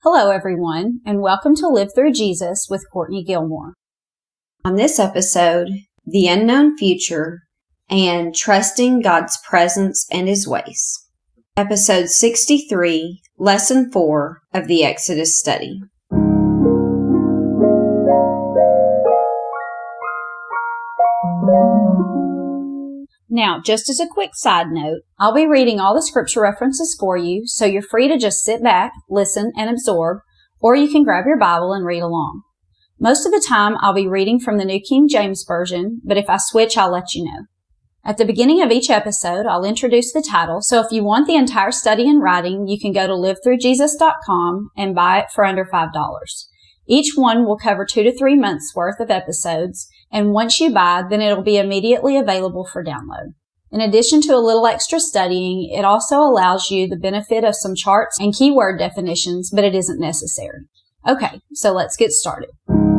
Hello, everyone, and welcome to Live Through Jesus with Courtney Gilmore. On this episode, the unknown future and trusting God's presence and His ways. Episode 63, Lesson 4 of the Exodus study. Now, just as a quick side note, I'll be reading all the scripture references for you, so you're free to just sit back, listen, and absorb, or you can grab your Bible and read along. Most of the time, I'll be reading from the New King James Version, but if I switch, I'll let you know. At the beginning of each episode, I'll introduce the title, so if you want the entire study in writing, you can go to livethroughjesus.com and buy it for under $5. Each one will cover 2 to 3 months worth of episodes, and once you buy, then it'll be immediately available for download. In addition to a little extra studying, it also allows you the benefit of some charts and keyword definitions, but it isn't necessary. Okay, so let's get started.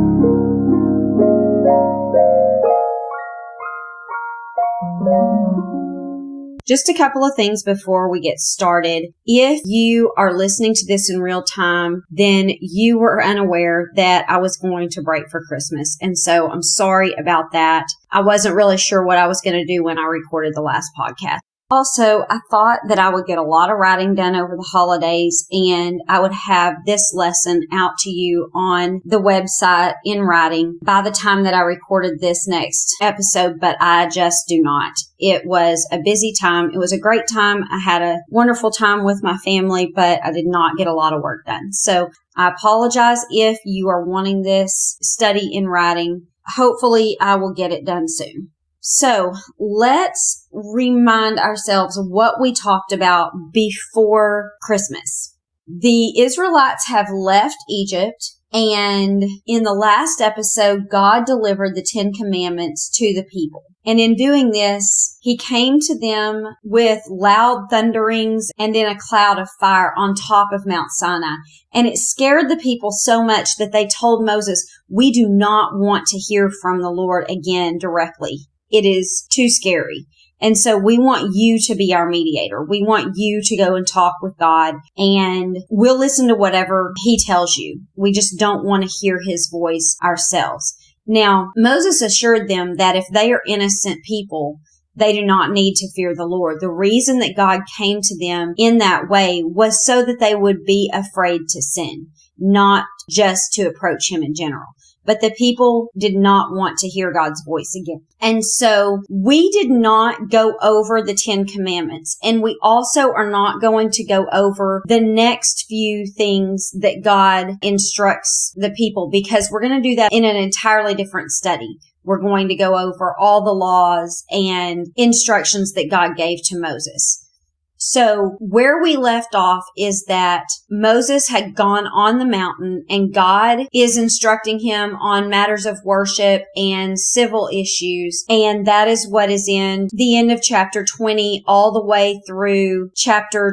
Just a couple of things before we get started. If you are listening to this in real time, then you were unaware that I was going to break for Christmas. And so I'm sorry about that. I wasn't really sure what I was going to do when I recorded the last podcast. Also, I thought that I would get a lot of writing done over the holidays and I would have this lesson out to you on the website in writing by the time that I recorded this next episode, but I just do not. It was a busy time. It was a great time. I had a wonderful time with my family, but I did not get a lot of work done. So I apologize if you are wanting this study in writing. Hopefully, I will get it done soon. So let's remind ourselves what we talked about before Christmas. The Israelites have left Egypt, and in the last episode, God delivered the 10 Commandments to the people. And in doing this, He came to them with loud thunderings and then a cloud of fire on top of Mount Sinai. And it scared the people so much that they told Moses, "We do not want to hear from the Lord again directly. It is too scary. And so we want you to be our mediator. We want you to go and talk with God, and we'll listen to whatever He tells you. We just don't want to hear His voice ourselves." Now, Moses assured them that if they are innocent people, they do not need to fear the Lord. The reason that God came to them in that way was so that they would be afraid to sin, not just to approach Him in general. But the people did not want to hear God's voice again. And so we did not go over the 10 Commandments. And we also are not going to go over the next few things that God instructs the people, because we're going to do that in an entirely different study. We're going to go over all the laws and instructions that God gave to Moses. So where we left off is that Moses had gone on the mountain and God is instructing him on matters of worship and civil issues. And that is what is in the end of chapter 20 all the way through chapter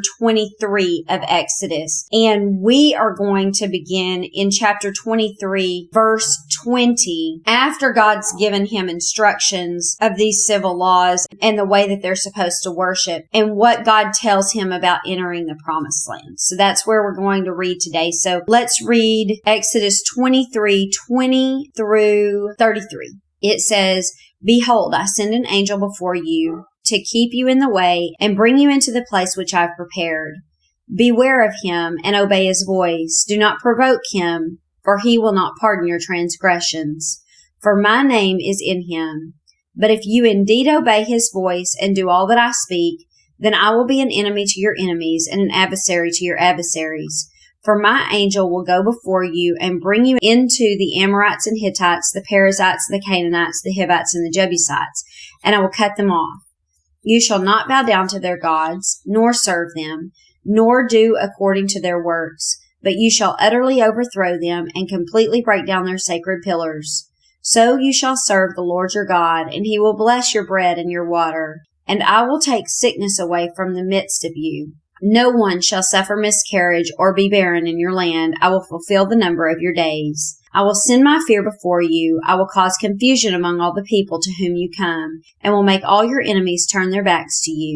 23 of Exodus. And we are going to begin in chapter 23, verse 20, after God's given him instructions of these civil laws and the way that they're supposed to worship and what God tells him about entering the promised land. So that's where we're going to read today. So let's read Exodus 23, 20 through 33. It says, "Behold, I send an angel before you to keep you in the way and bring you into the place which I've prepared. Beware of him and obey his voice. Do not provoke him, for he will not pardon your transgressions. For my name is in him. But if you indeed obey his voice and do all that I speak, then I will be an enemy to your enemies and an adversary to your adversaries. For my angel will go before you and bring you into the Amorites and Hittites, the Perizzites, the Canaanites, the Hivites, and the Jebusites, and I will cut them off. You shall not bow down to their gods, nor serve them, nor do according to their works, but you shall utterly overthrow them and completely break down their sacred pillars. So you shall serve the Lord your God, and He will bless your bread and your water. And I will take sickness away from the midst of you. No one shall suffer miscarriage or be barren in your land. I will fulfill the number of your days. I will send my fear before you. I will cause confusion among all the people to whom you come, and will make all your enemies turn their backs to you.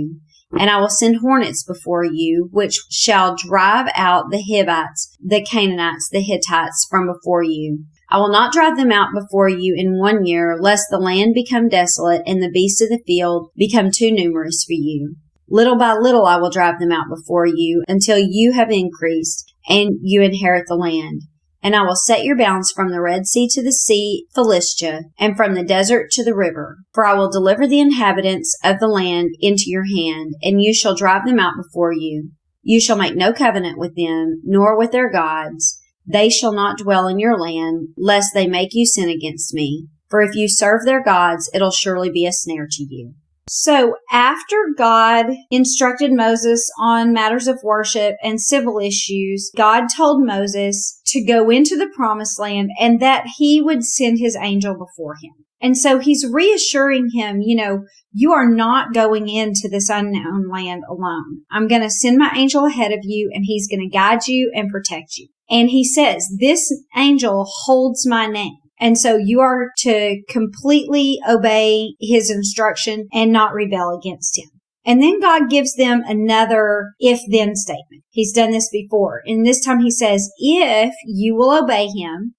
And I will send hornets before you, which shall drive out the Hivites, the Canaanites, the Hittites from before you. I will not drive them out before you in 1 year, lest the land become desolate and the beasts of the field become too numerous for you. Little by little I will drive them out before you until you have increased and you inherit the land. And I will set your bounds from the Red Sea to the sea Philistia, and from the desert to the river. For I will deliver the inhabitants of the land into your hand, and you shall drive them out before you. You shall make no covenant with them, nor with their gods. They shall not dwell in your land, lest they make you sin against me. For if you serve their gods, it'll surely be a snare to you. So after God instructed Moses on matters of worship and civil issues, God told Moses to go into the promised land and that he would send his angel before him. And so he's reassuring him, you are not going into this unknown land alone. I'm going to send my angel ahead of you and he's going to guide you and protect you. And he says, this angel holds my name. And so you are to completely obey his instruction and not rebel against him. And then God gives them another if-then statement. He's done this before. And this time he says, if you will obey him,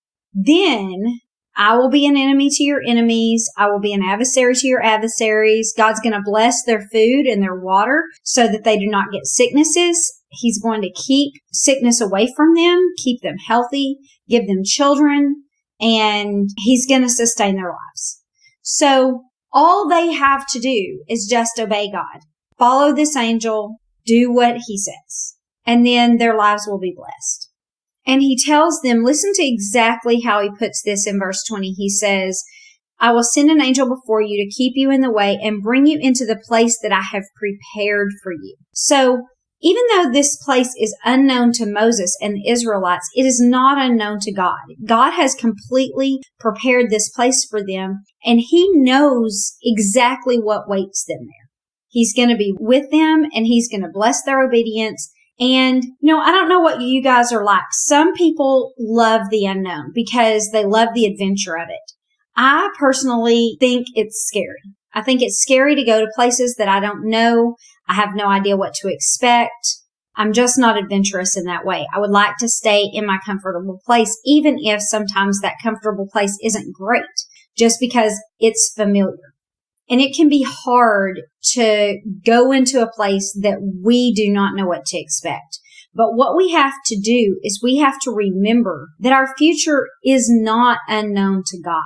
then I will be an enemy to your enemies. I will be an adversary to your adversaries. God's going to bless their food and their water so that they do not get sicknesses. He's going to keep sickness away from them, keep them healthy, give them children, and he's going to sustain their lives. So all they have to do is just obey God. Follow this angel, do what he says, and then their lives will be blessed. And he tells them, listen to exactly how he puts this in verse 20. He says, I will send an angel before you to keep you in the way and bring you into the place that I have prepared for you. So even though this place is unknown to Moses and the Israelites, it is not unknown to God. God has completely prepared this place for them, and he knows exactly what waits them there. He's going to be with them, and he's going to bless their obedience. And, I don't know what you guys are like. Some people love the unknown because they love the adventure of it. I personally think it's scary. I think it's scary to go to places that I don't know. I have no idea what to expect. I'm just not adventurous in that way. I would like to stay in my comfortable place, even if sometimes that comfortable place isn't great, just because it's familiar. And it can be hard to go into a place that we do not know what to expect. But what we have to do is we have to remember that our future is not unknown to God.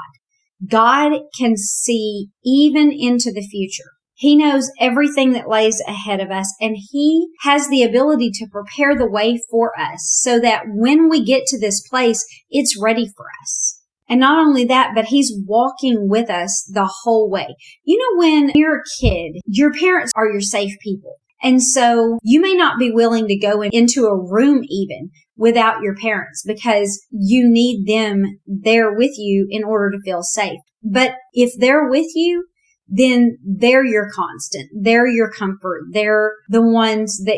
God can see even into the future. He knows everything that lays ahead of us, and he has the ability to prepare the way for us so that when we get to this place, it's ready for us. And not only that, but he's walking with us the whole way. When you're a kid, your parents are your safe people. And so you may not be willing to go into a room even without your parents because you need them there with you in order to feel safe. But if they're with you, then they're your constant. They're your comfort. They're the ones that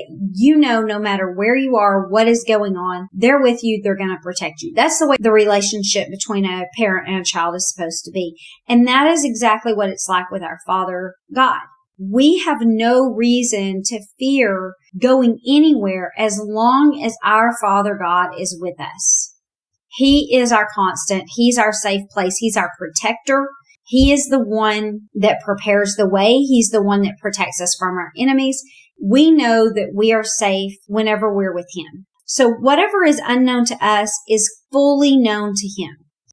no matter where you are, what is going on, they're with you. They're going to protect you. That's the way the relationship between a parent and a child is supposed to be. And that is exactly what it's like with our Father God. We have no reason to fear going anywhere as long as our Father God is with us. He is our constant. He's our safe place. He's our protector. He is the one that prepares the way. He's the one that protects us from our enemies. We know that we are safe whenever we're with him. So whatever is unknown to us is fully known to him.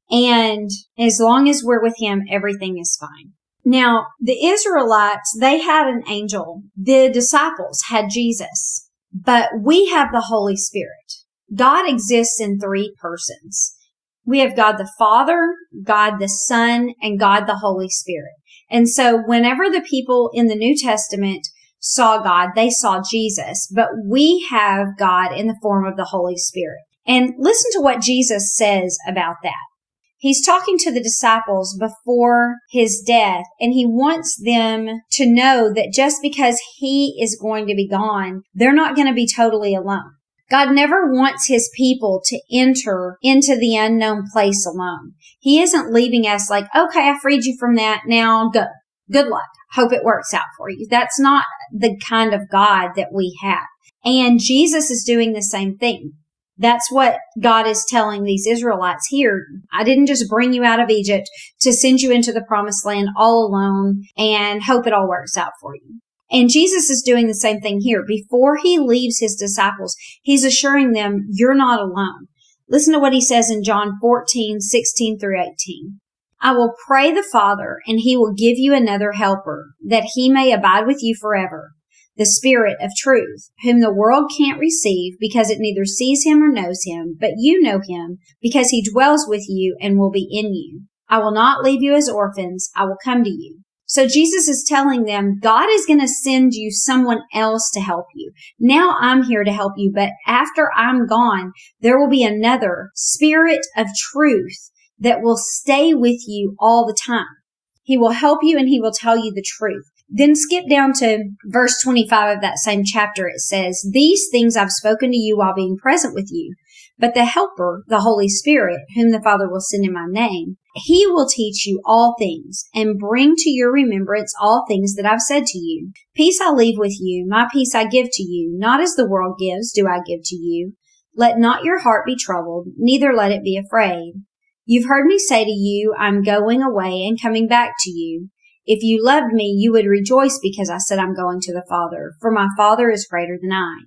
And as long as we're with him, everything is fine. Now, the Israelites, they had an angel. The disciples had Jesus. But we have the Holy Spirit. God exists in 3 persons. We have God the Father, God the Son, and God the Holy Spirit. And so whenever the people in the New Testament saw God, they saw Jesus. But we have God in the form of the Holy Spirit. And listen to what Jesus says about that. He's talking to the disciples before his death, and he wants them to know that just because he is going to be gone, they're not going to be totally alone. God never wants his people to enter into the unknown place alone. He isn't leaving us like, okay, I freed you from that, now go. Good luck. Hope it works out for you. That's not the kind of God that we have. And Jesus is doing the same thing. That's what God is telling these Israelites here. I didn't just bring you out of Egypt to send you into the promised land all alone and hope it all works out for you. And Jesus is doing the same thing here. Before he leaves his disciples, he's assuring them, you're not alone. Listen to what he says in John 14:16 through 18. I will pray the Father, and he will give you another helper, that he may abide with you forever. The Spirit of truth, whom the world can't receive because it neither sees him or knows him, but you know him because he dwells with you and will be in you. I will not leave you as orphans. I will come to you. So Jesus is telling them, God is going to send you someone else to help you. Now I'm here to help you, but after I'm gone, there will be another Spirit of truth that will stay with you all the time. He will help you and he will tell you the truth. Then skip down to verse 25 of that same chapter. It says, these things I've spoken to you while being present with you. But the Helper, the Holy Spirit, whom the Father will send in my name, he will teach you all things and bring to your remembrance all things that I've said to you. Peace I leave with you. My peace I give to you. Not as the world gives do I give to you. Let not your heart be troubled, neither let it be afraid. You've heard me say to you, I'm going away and coming back to you. If you loved me, you would rejoice because I said I'm going to the Father, for my Father is greater than I.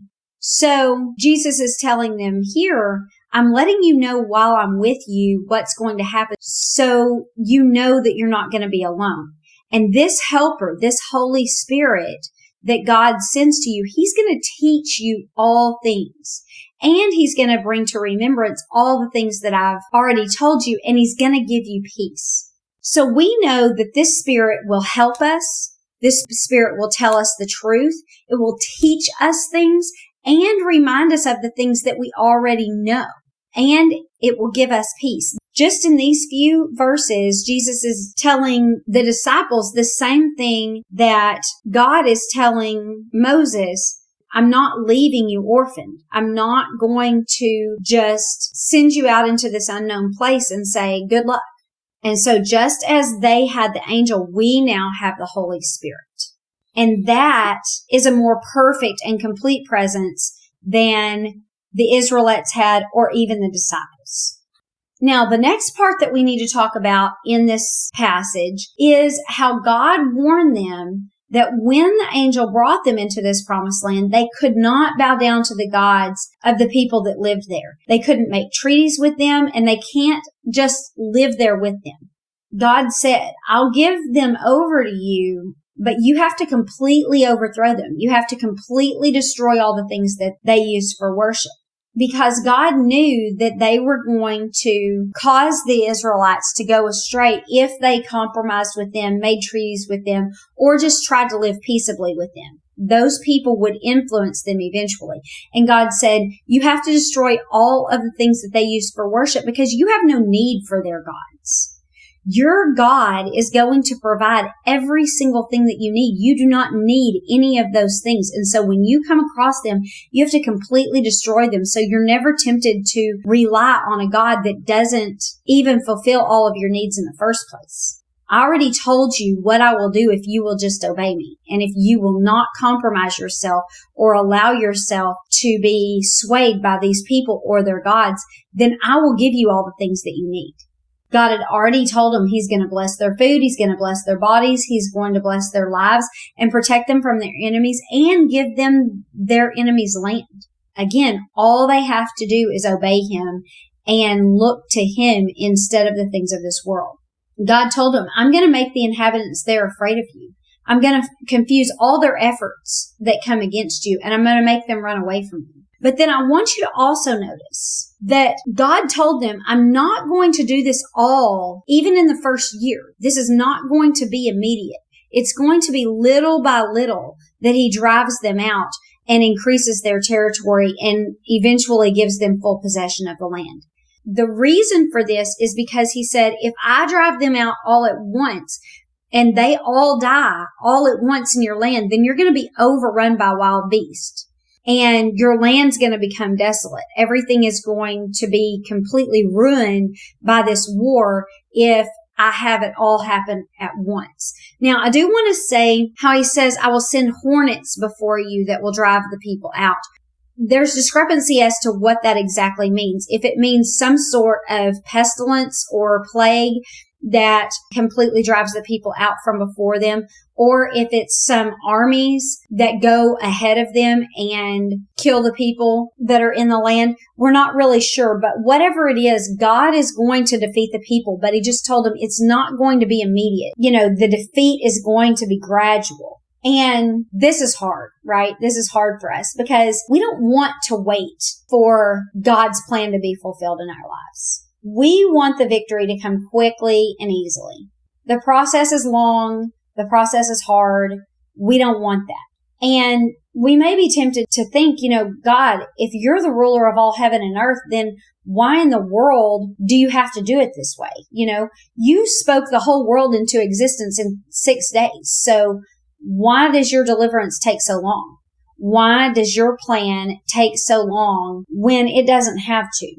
So Jesus is telling them here, I'm letting you know while I'm with you what's going to happen, so you know that you're not going to be alone. And this helper, this Holy Spirit that God sends to you, he's going to teach you all things. And he's going to bring to remembrance all the things that I've already told you, and he's going to give you peace. So we know that this Spirit will help us. This Spirit will tell us the truth. It will teach us things and remind us of the things that we already know. And it will give us peace. Just in these few verses, Jesus is telling the disciples the same thing that God is telling Moses. I'm not leaving you orphaned. I'm not going to just send you out into this unknown place and say, good luck. And so just as they had the angel, we now have the Holy Spirit. And that is a more perfect and complete presence than the Israelites had or even the disciples. Now, the next part that we need to talk about in this passage is how God warned them that when the angel brought them into this promised land, they could not bow down to the gods of the people that lived there. They couldn't make treaties with them, and they can't just live there with them. God said, I'll give them over to you, but you have to completely overthrow them. You have to completely destroy all the things that they used for worship. Because God knew that they were going to cause the Israelites to go astray if they compromised with them, made treaties with them, or just tried to live peaceably with them. Those people would influence them eventually. And God said, you have to destroy all of the things that they used for worship because you have no need for their gods. Your God is going to provide every single thing that you need. You do not need any of those things. And so when you come across them, you have to completely destroy them. So you're never tempted to rely on a God that doesn't even fulfill all of your needs in the first place. I already told you what I will do if you will just obey me. And if you will not compromise yourself or allow yourself to be swayed by these people or their gods, then I will give you all the things that you need. God had already told them he's going to bless their food. He's going to bless their bodies. He's going to bless their lives and protect them from their enemies and give them their enemies' land. Again, all they have to do is obey him and look to him instead of the things of this world. God told them, I'm going to make the inhabitants there afraid of you. I'm going to confuse all their efforts that come against you, and I'm going to make them run away from you. But then I want you to also notice that God told them, I'm not going to do this all, even in the first year. This is not going to be immediate. It's going to be little by little that he drives them out and increases their territory and eventually gives them full possession of the land. The reason for this is because he said, if I drive them out all at once and they all die all at once in your land, then you're going to be overrun by wild beasts. And your land's going to become desolate. Everything is going to be completely ruined by this war if I have it all happen at once. Now, I do want to say how he says, I will send hornets before you that will drive the people out. There's discrepancy as to what that exactly means. If it means some sort of pestilence or plague that completely drives the people out from before them, or if it's some armies that go ahead of them and kill the people that are in the land. We're not really sure, but whatever it is, God is going to defeat the people, but he just told them it's not going to be immediate. The defeat is going to be gradual. And this is hard, right? This is hard for us because we don't want to wait for God's plan to be fulfilled in our lives. We want the victory to come quickly and easily. The process is long. The process is hard. We don't want that. And we may be tempted to think, God, if you're the ruler of all heaven and earth, then why in the world do you have to do it this way? You spoke the whole world into existence in 6 days. So why does your deliverance take so long? Why does your plan take so long when it doesn't have to?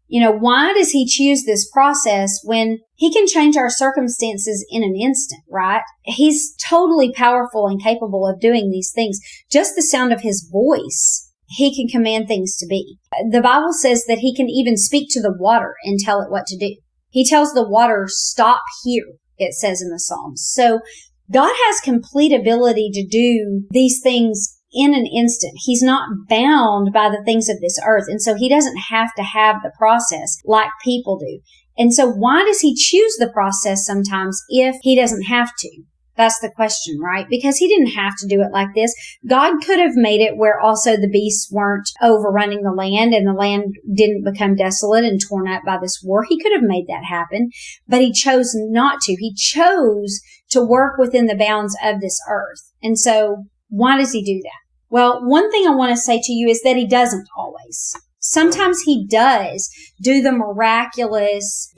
Why does he choose this process when he can change our circumstances in an instant, right? He's totally powerful and capable of doing these things. Just the sound of his voice, he can command things to be. The Bible says that he can even speak to the water and tell it what to do. He tells the water, stop here, it says in the Psalms. So God has complete ability to do these things in an instant. He's not bound by the things of this earth. And so he doesn't have to have the process like people do. And so why does he choose the process sometimes if he doesn't have to? That's the question, right? Because he didn't have to do it like this. God could have made it where also the beasts weren't overrunning the land and the land didn't become desolate and torn up by this war. He could have made that happen, but he chose not to. He chose to work within the bounds of this earth. And so why does he do that? Well, one thing I want to say to you is that he doesn't always. Sometimes he does do the miraculous,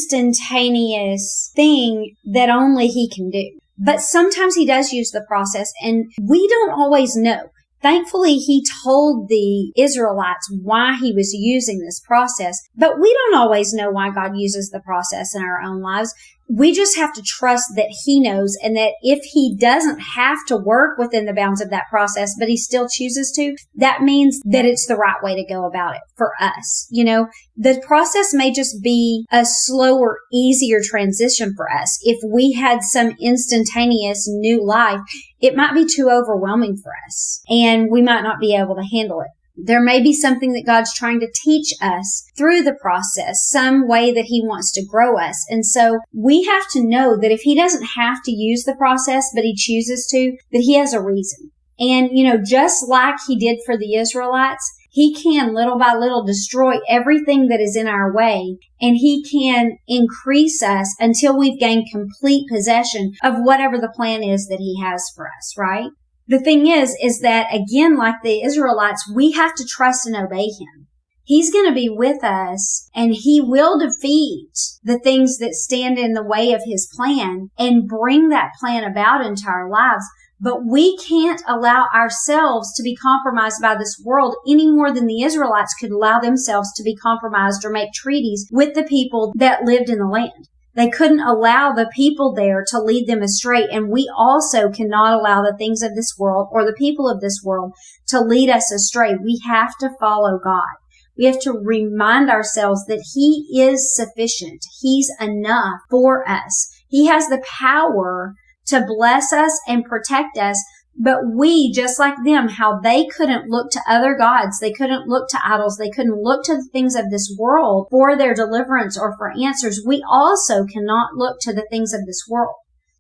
instantaneous thing that only he can do. But sometimes he does use the process, and we don't always know. Thankfully, he told the Israelites why he was using this process, but we don't always know why God uses the process in our own lives. We just have to trust that he knows, and that if he doesn't have to work within the bounds of that process, but he still chooses to, that means that it's the right way to go about it for us. The process may just be a slower, easier transition for us. If we had some instantaneous new life, it might be too overwhelming for us, and we might not be able to handle it. There may be something that God's trying to teach us through the process, some way that he wants to grow us. And so we have to know that if he doesn't have to use the process, but he chooses to, that he has a reason. And, just like he did for the Israelites, he can little by little destroy everything that is in our way, and he can increase us until we've gained complete possession of whatever the plan is that he has for us, right? The thing is that again, like the Israelites, we have to trust and obey him. He's going to be with us, and he will defeat the things that stand in the way of his plan and bring that plan about into our lives. But we can't allow ourselves to be compromised by this world any more than the Israelites could allow themselves to be compromised or make treaties with the people that lived in the land. They couldn't allow the people there to lead them astray. And we also cannot allow the things of this world or the people of this world to lead us astray. We have to follow God. We have to remind ourselves that he is sufficient. He's enough for us. He has the power to bless us and protect us. But we, just like them, how they couldn't look to other gods, they couldn't look to idols, they couldn't look to the things of this world for their deliverance or for answers, we also cannot look to the things of this world.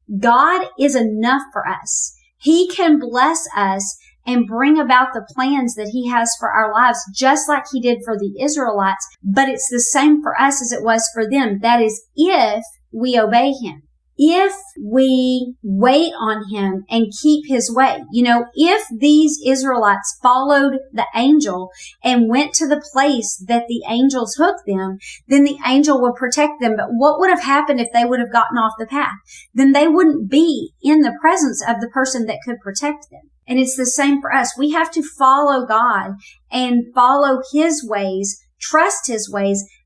God is enough for us. He can bless us and bring about the plans that he has for our lives, just like he did for the Israelites, but it's the same for us as it was for them. That is, if we obey him. If we wait on him and keep his way. If these Israelites followed the angel and went to the place that the angel took them, then the angel would protect them. But what would have happened if they would have gotten off the path? Then they wouldn't be in the presence of the person that could protect them. And it's the same for us. We have to follow God and follow his ways, trust his ways,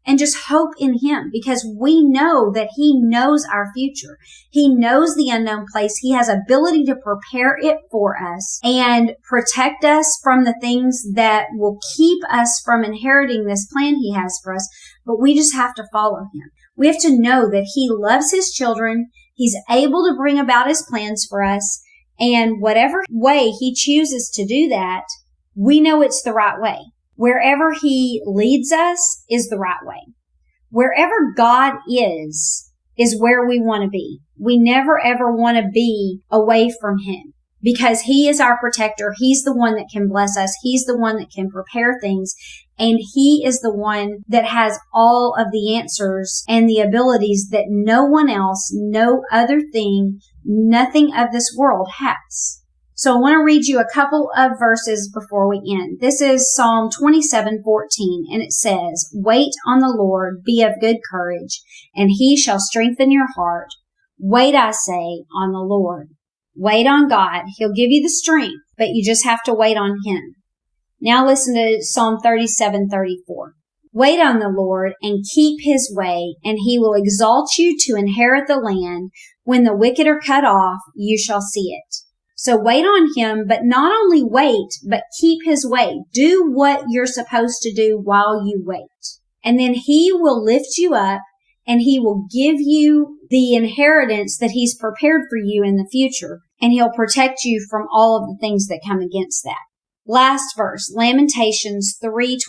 and just hope in Him, because we know that He knows our future. He knows the unknown place. He has ability to prepare it for us and protect us from the things that will keep us from inheriting this plan He has for us. But we just have to follow Him. We have to know that He loves His children. He's able to bring about His plans for us. And whatever way He chooses to do that, we know it's the right way. Wherever He leads us is the right way. Wherever God is where we want to be. We never ever want to be away from Him, because He is our protector. He's the one that can bless us. He's the one that can prepare things. And He is the one that has all of the answers and the abilities that no one else, no other thing, nothing of this world has. So I want to read you a couple of verses before we end. This is Psalm 27:14, and it says, "Wait on the Lord, be of good courage, and He shall strengthen your heart. Wait, I say, on the Lord." Wait on God. He'll give you the strength, but you just have to wait on Him. Now listen to Psalm 37:34. "Wait on the Lord and keep His way, and He will exalt you to inherit the land. When the wicked are cut off, you shall see it." So wait on Him, but not only wait, but keep His way. Do what you're supposed to do while you wait. And then He will lift you up, and He will give you the inheritance that He's prepared for you in the future. And He'll protect you from all of the things that come against that. Last verse, Lamentations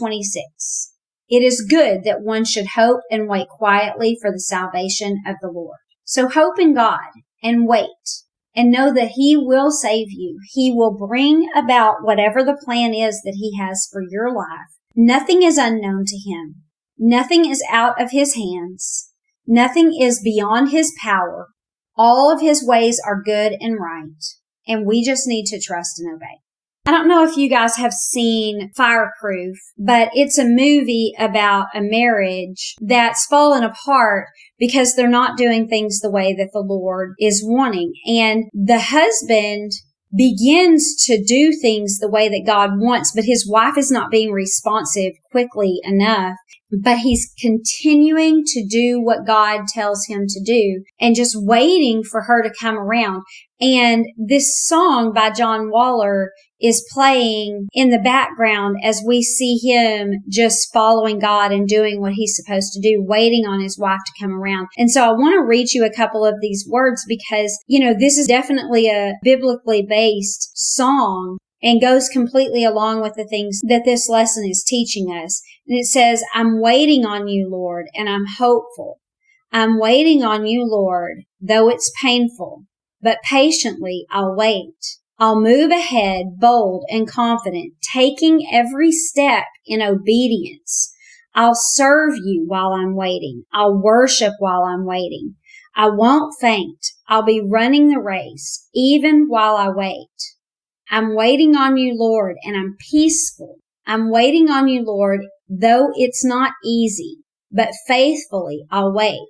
3:26. "It is good that one should hope and wait quietly for the salvation of the Lord." So hope in God and wait. And know that He will save you. He will bring about whatever the plan is that He has for your life. Nothing is unknown to Him. Nothing is out of His hands. Nothing is beyond His power. All of His ways are good and right. And we just need to trust and obey. I don't know if you guys have seen Fireproof, but it's a movie about a marriage that's fallen apart because they're not doing things the way that the Lord is wanting. And the husband begins to do things the way that God wants, but his wife is not being responsive quickly enough. But he's continuing to do what God tells him to do and just waiting for her to come around. And this song by John Waller is playing in the background as we see him just following God and doing what he's supposed to do, waiting on his wife to come around. And so I want to read you a couple of these words because, this is definitely a biblically based song and goes completely along with the things that this lesson is teaching us. And it says, "I'm waiting on you, Lord, and I'm hopeful. I'm waiting on you, Lord, though it's painful, but patiently I'll wait. I'll move ahead, bold and confident, taking every step in obedience. I'll serve you while I'm waiting. I'll worship while I'm waiting. I won't faint. I'll be running the race, even while I wait. I'm waiting on you, Lord, and I'm peaceful. I'm waiting on you, Lord, though it's not easy, but faithfully I'll wait."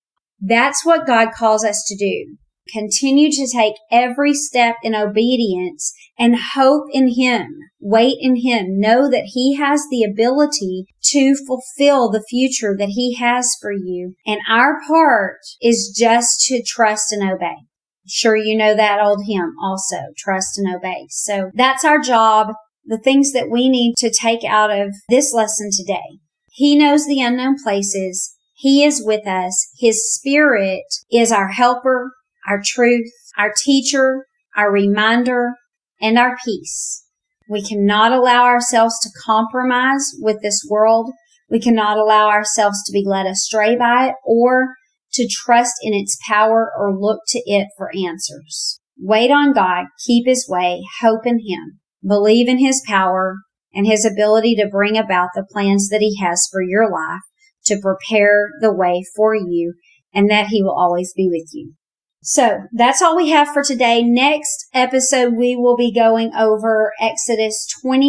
That's what God calls us to do. Continue to take every step in obedience and hope in Him. Wait in Him. Know that He has the ability to fulfill the future that He has for you. And our part is just to trust and obey. Sure, you know that old hymn also, trust and obey. So that's our job, the things that we need to take out of this lesson today. He knows the unknown places. He is with us. His Spirit is our helper, our truth, our teacher, our reminder, and our peace. We cannot allow ourselves to compromise with this world. We cannot allow ourselves to be led astray by it or to trust in its power or look to it for answers. Wait on God, keep His way, hope in Him, believe in His power and His ability to bring about the plans that He has for your life, to prepare the way for you, and that He will always be with you. So that's all we have for today. Next episode, we will be going over Exodus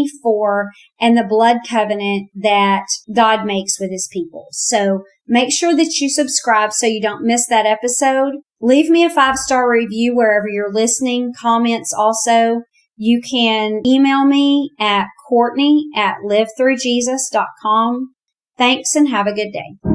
24 and the blood covenant that God makes with His people. So make sure that you subscribe so you don't miss that episode. Leave me a 5-star review wherever you're listening. Comments also. You can email me at Courtney@livethroughjesus.com. Thanks and have a good day.